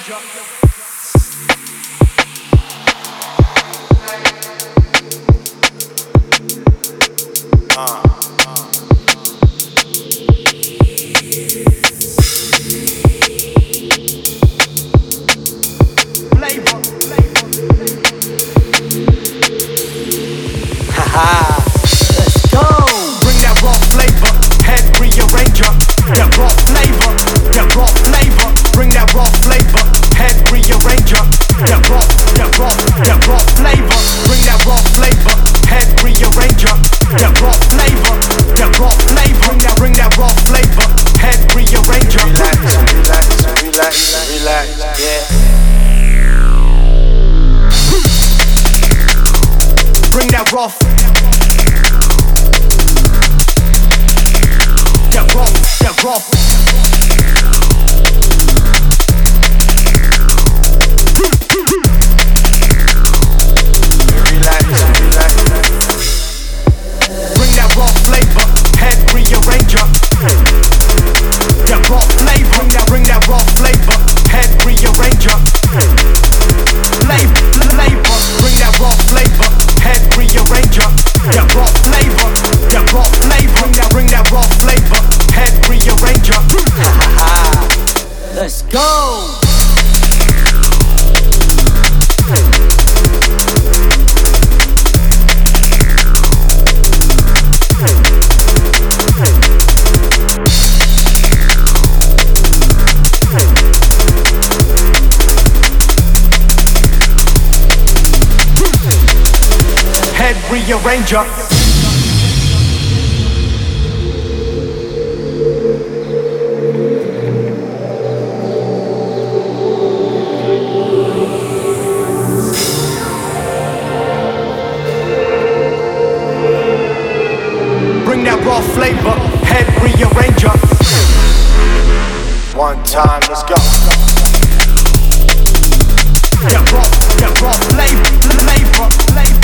Let's go. Bring that raw flavor, head rearranger. That raw flavor, that raw flavor. Bring that raw flavor, head rearranger. That raw flavor. Bring that raw flavor, head rearranger. That raw flavor, that raw flavor. Bring that raw flavor, head rearranger. Relax, yeah. Bring that raw. That raw. Relax. Bring that raw flavor, head rearranger. That raw flavor, bring that raw flavor, head rearranger. Flavor, bring that raw flavor, head rearranger. That raw flavor, bring that raw flavor, head rearranger. Let's go. Head rearranger. Bring that raw flavor, head rearranger. One time, let's go. That raw flavor.